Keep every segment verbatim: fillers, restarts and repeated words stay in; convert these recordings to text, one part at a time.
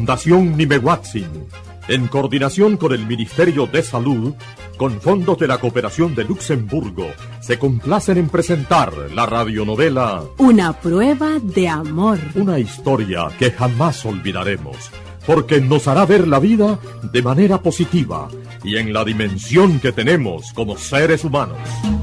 Fundación Nimehuatzin, en coordinación con el Ministerio de Salud, con fondos de la Cooperación de Luxemburgo, se complacen en presentar la radionovela Una prueba de amor. Una historia que jamás olvidaremos, porque nos hará ver la vida de manera positiva y en la dimensión que tenemos como seres humanos.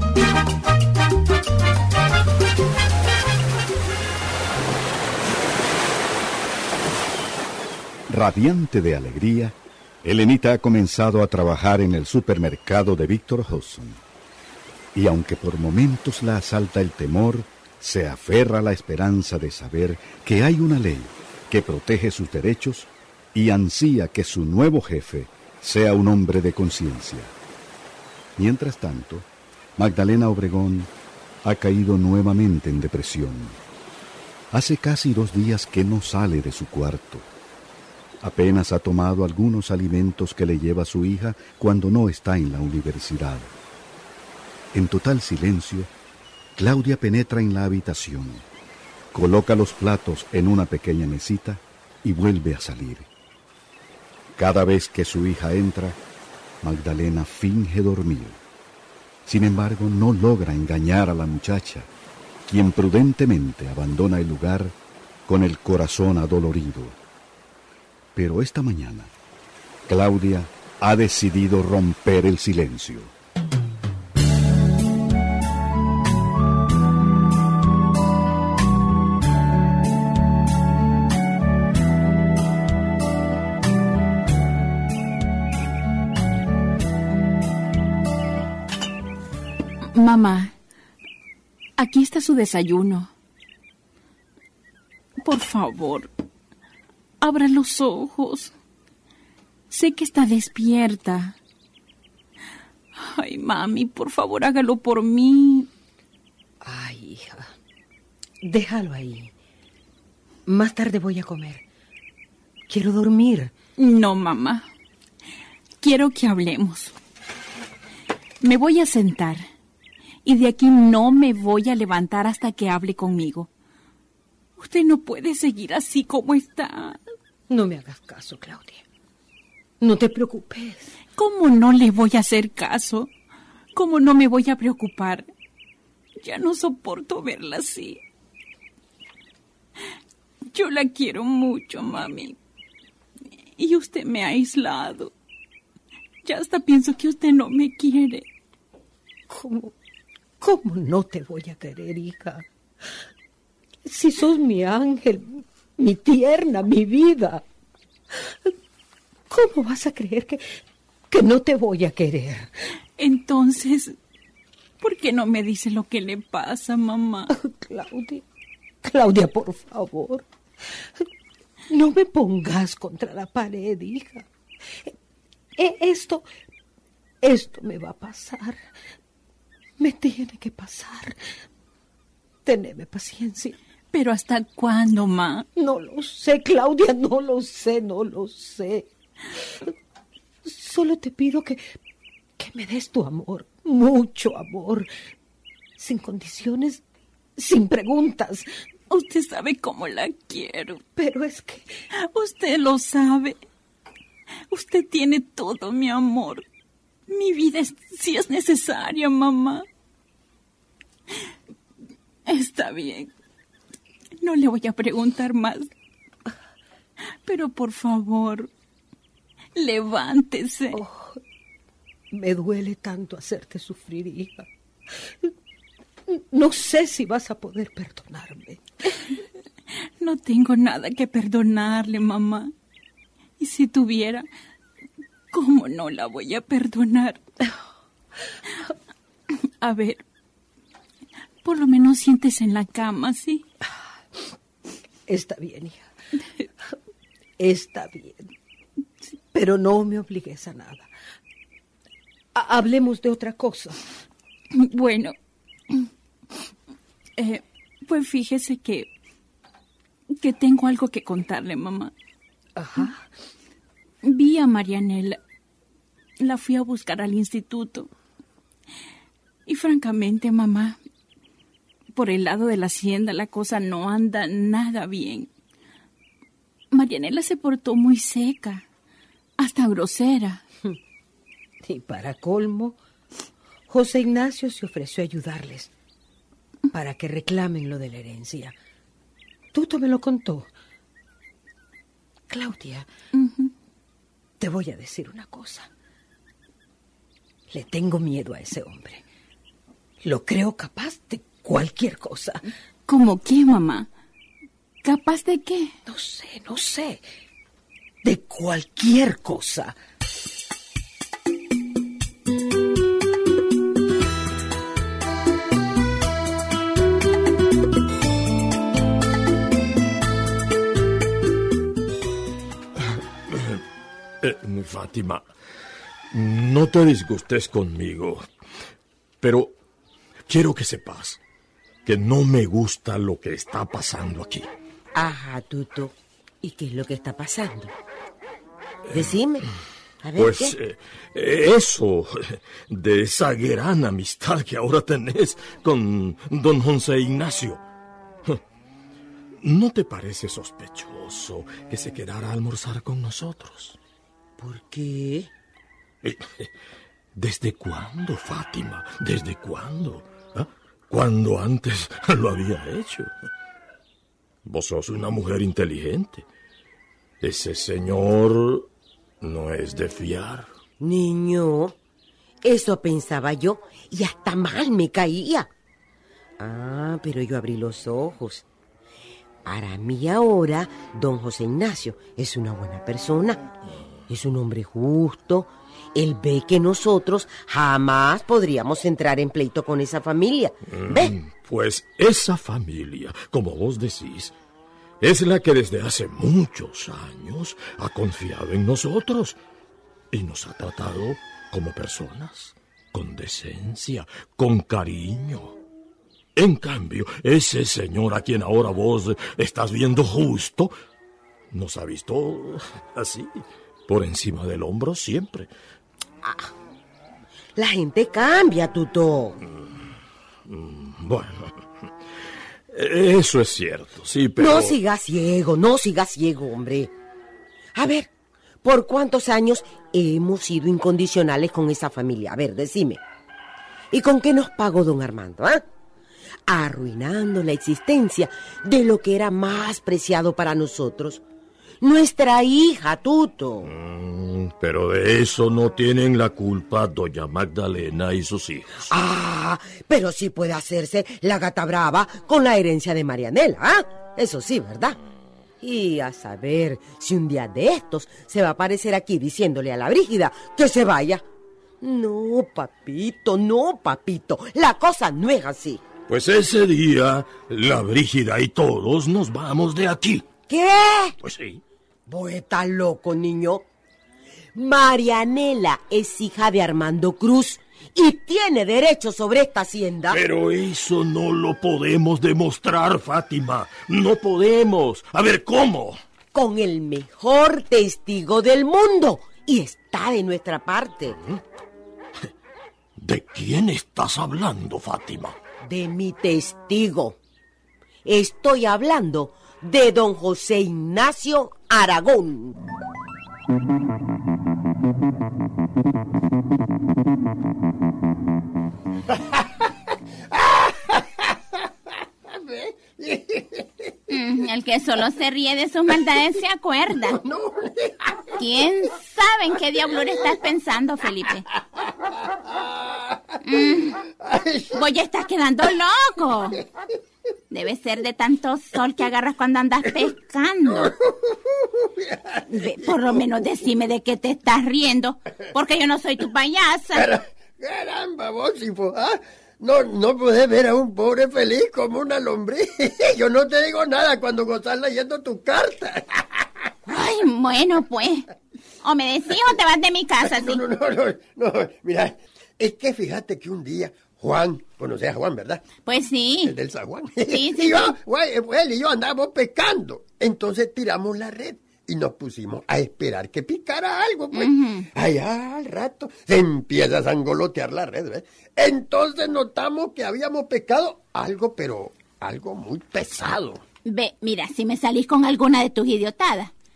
Radiante de alegría, Helenita ha comenzado a trabajar en el supermercado de Víctor Hudson. Y aunque por momentos la asalta el temor, se aferra a la esperanza de saber que hay una ley que protege sus derechos y ansía que su nuevo jefe sea un hombre de conciencia. Mientras tanto, Magdalena Obregón ha caído nuevamente en depresión. Hace casi dos días que no sale de su cuarto. Apenas ha tomado algunos alimentos que le lleva su hija cuando no está en la universidad. En total silencio, Claudia penetra en la habitación, coloca los platos en una pequeña mesita y vuelve a salir. Cada vez que su hija entra, Magdalena finge dormir. Sin embargo, no logra engañar a la muchacha, quien prudentemente abandona el lugar con el corazón adolorido. Pero esta mañana, Claudia ha decidido romper el silencio. Mamá, aquí está su desayuno. Por favor, abra los ojos. Sé que está despierta. Ay, mami, por favor, hágalo por mí. Ay, hija, déjalo ahí. Más tarde voy a comer. Quiero dormir. No, mamá. Quiero que hablemos. Me voy a sentar. Y de aquí no me voy a levantar hasta que hable conmigo. Usted no puede seguir así como está. No me hagas caso, Claudia. No te preocupes. ¿Cómo no le voy a hacer caso? ¿Cómo no me voy a preocupar? Ya no soporto verla así. Yo la quiero mucho, mami. Y usted me ha aislado. Ya hasta pienso que usted no me quiere. ¿Cómo? ¿Cómo no te voy a querer, hija? Si sos mi ángel, mi tierna, mi vida. ¿Cómo vas a creer que, que no te voy a querer? Entonces, ¿por qué no me dice lo que le pasa, mamá? Oh, Claudia, Claudia, por favor. No me pongas contra la pared, hija. Esto, esto me va a pasar. Me tiene que pasar. Teneme paciencia. ¿Pero hasta cuándo, ma? No lo sé, Claudia, no lo sé, no lo sé. Solo te pido que, que me des tu amor, mucho amor, sin condiciones, sin preguntas. Usted sabe cómo la quiero. Pero es que... Usted lo sabe. Usted tiene todo mi amor. Mi vida es, si es necesaria, mamá. Está bien. No le voy a preguntar más. Pero por favor, levántese. Oh, me duele tanto hacerte sufrir, hija. No sé si vas a poder perdonarme. No tengo nada que perdonarle, mamá. Y si tuviera, ¿cómo no la voy a perdonar? A ver, por lo menos siéntese en la cama, ¿sí? Está bien, hija. Está bien. Pero no me obligues a nada. Ha- hablemos de otra cosa. Bueno, eh, pues fíjese que, que tengo algo que contarle, mamá. Ajá. Vi a Marianela. La fui a buscar al instituto. Y francamente, mamá, por el lado de la hacienda la cosa no anda nada bien. Marianela se portó muy seca, hasta grosera. Y para colmo, José Ignacio se ofreció a ayudarles para que reclamen lo de la herencia. Tuto me lo contó. Claudia, uh-huh. Te voy a decir una cosa. Le tengo miedo a ese hombre. Lo creo capaz de cualquier cosa. ¿Cómo qué, mamá? ¿Capaz de qué? No sé, no sé. De cualquier cosa. Eh, Fátima, no te disgustes conmigo, pero quiero que sepas que no me gusta lo que está pasando aquí. Ajá, Tuto. ¿Y qué es lo que está pasando? Decime. A ver, pues eh, eso, de esa gran amistad que ahora tenés con don José Ignacio. ¿No te parece sospechoso que se quedara a almorzar con nosotros? ¿Por qué? ¿Desde cuándo, Fátima? ¿Desde cuándo? ¿Ah? ¿Cuándo antes lo había hecho? Vos sos una mujer inteligente. Ese señor no es de fiar. Niño, eso pensaba yo y hasta mal me caía. Ah, pero yo abrí los ojos. Para mí ahora, don José Ignacio es una buena persona. Es un hombre justo. Él ve que nosotros jamás podríamos entrar en pleito con esa familia. ¿Ve? Mm, pues esa familia, como vos decís, es la que desde hace muchos años ha confiado en nosotros y nos ha tratado como personas, con decencia, con cariño. En cambio, ese señor a quien ahora vos estás viendo justo, nos ha visto así, por encima del hombro siempre. Ah, la gente cambia, Tuto. Mm, bueno, eso es cierto, sí, pero... No sigas ciego, no sigas ciego, hombre. A ver, ¿por cuántos años hemos sido incondicionales con esa familia? A ver, decime. ¿Y con qué nos pagó don Armando, ah? Arruinando la existencia de lo que era más preciado para nosotros. Nuestra hija, Tuto. Mm, pero de eso no tienen la culpa doña Magdalena y sus hijos. Ah, pero sí puede hacerse la gata brava con la herencia de Marianela, ¿ah? Eso sí, ¿verdad? Y a saber si un día de estos se va a aparecer aquí diciéndole a la Brígida que se vaya. No, papito, no, papito. La cosa no es así. Pues ese día, la Brígida y todos nos vamos de aquí. ¿Qué? Pues sí. Vos estás loco, niño. Marianela es hija de Armando Cruz y tiene derecho sobre esta hacienda. Pero eso no lo podemos demostrar, Fátima. No podemos. A ver, ¿cómo? Con el mejor testigo del mundo. Y está de nuestra parte. ¿De quién estás hablando, Fátima? De mi testigo. Estoy hablando de don José Ignacio Aragón. Mm, el que solo se ríe de sus maldades se acuerda. ¿Quién sabe en qué diablo estás pensando, Felipe? Mm, vos ya estás quedando loco. Debe ser de tanto sol que agarras cuando andas pescando. Ve, por lo menos decime de qué te estás riendo, porque yo no soy tu payasa. Caramba, vos, hijo, ¿ah? No, no podés ver a un pobre feliz como una lombriz. Yo no te digo nada cuando gozás leyendo tu carta. Ay, bueno, pues. O me decís o te vas de mi casa, ¿sí? No, no, no, no, no. Mira, es que fíjate que un día Juan, conoces a Juan, ¿verdad? Pues sí. El del San Juan. Sí, sí, y yo, sí. Juan, él y yo andábamos pescando. Entonces tiramos la red y nos pusimos a esperar que picara algo, pues. Uh-huh. Allá al rato se empieza a sangolotear la red, ¿ves? Entonces notamos que habíamos pescado algo, pero algo muy pesado. Ve, mira, si me salís con alguna de tus idiotadas,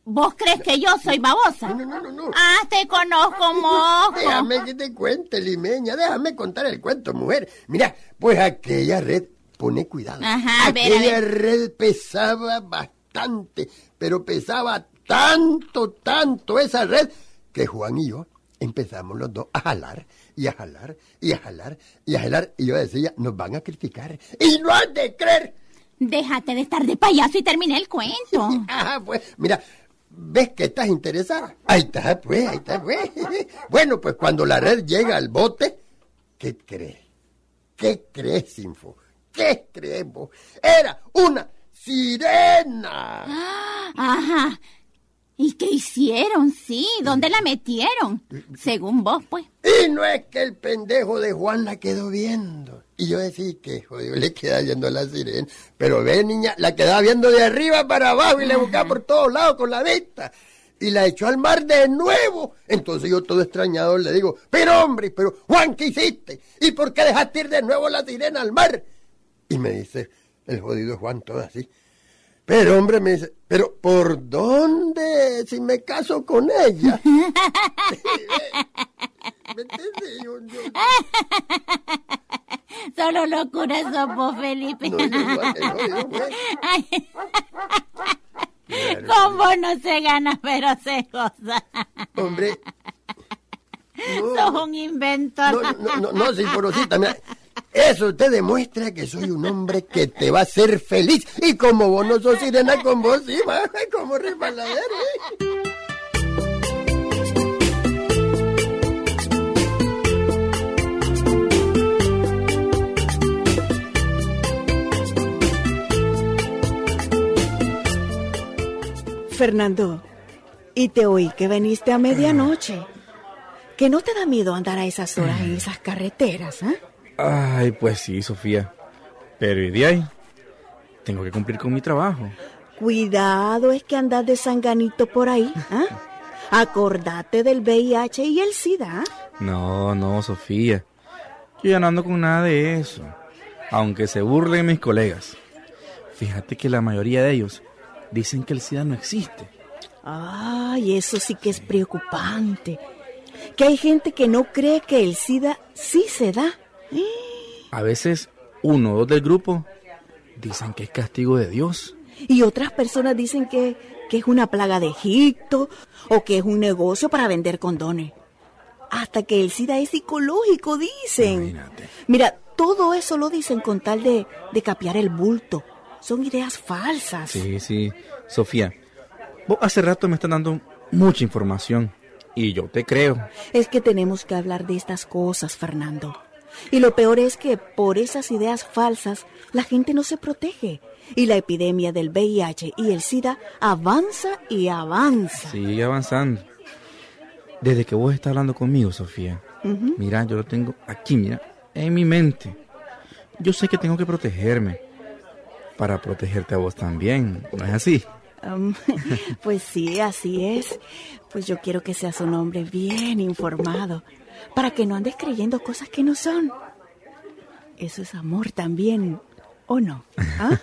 ¿Vos crees que yo soy babosa? No, no, no, no. Ah, te conozco, mojo. Déjame que te cuente, limeña, déjame contar el cuento, mujer. Mira, pues aquella red, pone cuidado. Ajá, a ver, aquella a ver. red pesaba bastante, pero pesaba tanto, tanto esa red, que Juan y yo empezamos los dos a jalar, y a jalar, y a jalar, y a jalar, y yo decía, nos van a criticar, y no has de creer. Déjate de estar de payaso y terminé el cuento. Ajá, pues, mira, ¿ves que estás interesada? Ahí está, pues, ahí está, pues. Bueno, pues cuando la red llega al bote, ¿qué crees? ¿Qué crees, Info? ¿Qué crees vos? Era una sirena. Ajá. ¿Y qué hicieron? Sí, ¿dónde la metieron? Según vos, pues. Y no es que el pendejo de Juan la quedó viendo. Y yo decía que, jodido, le queda viendo la sirena. Pero ve, niña, la quedaba viendo de arriba para abajo y le buscaba por todos lados con la vista. Y la echó al mar de nuevo. Entonces yo todo extrañado le digo, pero hombre, pero Juan, ¿qué hiciste? ¿Y por qué dejaste ir de nuevo la sirena al mar? Y me dice el jodido Juan todo así. Pero, hombre, me dice, ¿pero por dónde si me caso con ella? ¿Me entiendes? Yo, yo... Solo locura sos vos, Felipe. No, no, no, no, no, no. Ay. Con vos no se gana, pero se goza. Hombre. No, Sos un inventor. No, no, no, no, sí, porosita, mira. Eso te demuestra que soy un hombre que te va a hacer feliz. Y como vos no sos sirena, con vos sí, va, como resbaladero, ¿eh? Fernando, y te oí que viniste a medianoche. ¿Que no te da miedo andar a esas horas en esas carreteras, eh? Ay, pues sí, Sofía. Pero ¿y de ahí? Tengo que cumplir con mi trabajo. Cuidado, es que andas de sanganito por ahí, ¿eh? Acordate del V I H y el SIDA. No, no, Sofía. Yo ya no ando con nada de eso. Aunque se burlen mis colegas. Fíjate que la mayoría de ellos dicen que el SIDA no existe. Ay, eso sí que es preocupante. Que hay gente que no cree que el SIDA sí se da. A veces uno o dos del grupo dicen que es castigo de Dios. Y otras personas dicen que, que es una plaga de Egipto o que es un negocio para vender condones. Hasta que el SIDA es psicológico, dicen. Imagínate. Mira, todo eso lo dicen con tal de, de capear el bulto. Son ideas falsas. Sí, sí. Sofía, vos hace rato me estás dando mucha información y yo te creo. Es que tenemos que hablar de estas cosas, Fernando. Y lo peor es que por esas ideas falsas la gente no se protege. Y la epidemia del V I H y el SIDA avanza y avanza. Sigue avanzando. Desde que vos estás hablando conmigo, Sofía, uh-huh. Mira, yo lo tengo aquí, mira, en mi mente. Yo sé que tengo que protegerme para protegerte a vos también, ¿no es así? Um, pues sí, así es. Pues yo quiero que seas un hombre bien informado, para que no andes creyendo cosas que no son. Eso es amor también, ¿o no? ¿Ah?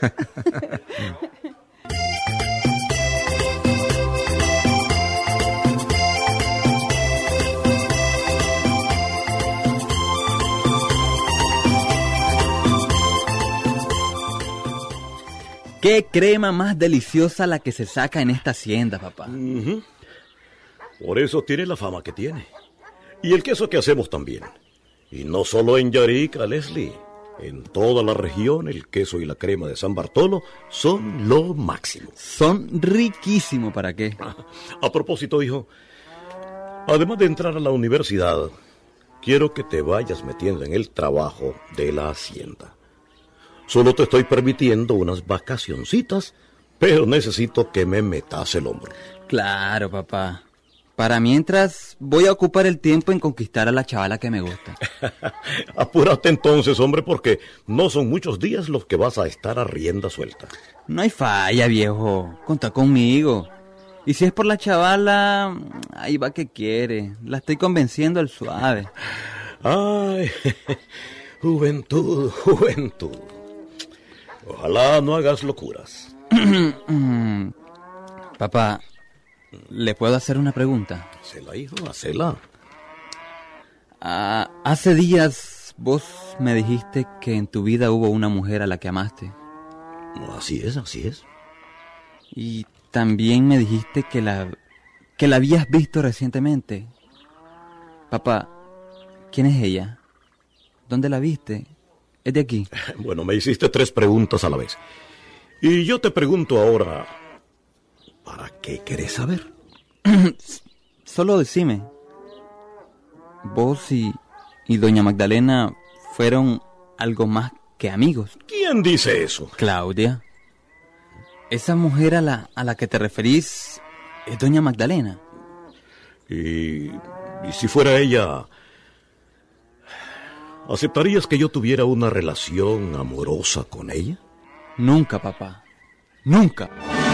¡Qué crema más deliciosa la que se saca en esta hacienda, papá! Uh-huh. Por eso tiene la fama que tiene. Y el queso que hacemos también. Y no solo en Yarica, Leslie. En toda la región, el queso y la crema de San Bartolo son lo máximo. Son riquísimos, ¿para qué? A propósito, hijo, además de entrar a la universidad, quiero que te vayas metiendo en el trabajo de la hacienda. Solo te estoy permitiendo unas vacacioncitas, pero necesito que me metas el hombro. Claro, papá. Para mientras, voy a ocupar el tiempo en conquistar a la chavala que me gusta. Apúrate entonces, hombre, porque no son muchos días los que vas a estar a rienda suelta. No hay falla, viejo. Contá conmigo. Y si es por la chavala, ahí va que quiere. La estoy convenciendo al suave. Ay, juventud, juventud. Ojalá no hagas locuras. Papá, ¿Le puedo hacer una pregunta? Hacela, hijo, hacela. Ah, hace días vos me dijiste que en tu vida hubo una mujer a la que amaste. Así es, así es. Y también me dijiste que la, que la habías visto recientemente. Papá, ¿quién es ella? ¿Dónde la viste? ¿Es de aquí? Bueno, me hiciste tres preguntas a la vez. Y yo te pregunto ahora, ¿para qué querés saber? Solo decime. ¿Vos y, y doña Magdalena fueron algo más que amigos? ¿Quién dice eso? Claudia. Esa mujer a la, a la que te referís es doña Magdalena. Y, y si fuera ella, ¿aceptarías que yo tuviera una relación amorosa con ella? Nunca, papá. Nunca.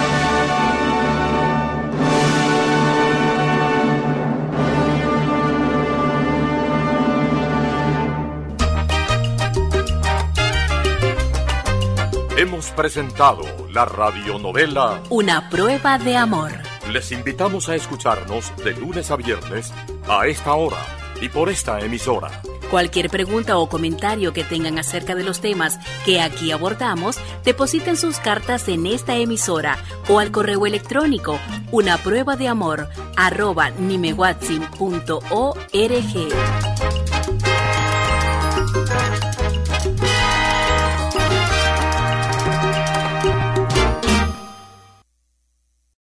Hemos presentado la radionovela Una prueba de amor. Les invitamos a escucharnos de lunes a viernes a esta hora y por esta emisora. Cualquier pregunta o comentario que tengan acerca de los temas que aquí abordamos, depositen sus cartas en esta emisora o al correo electrónico una prueba de amor arroba nimehuatzin punto org.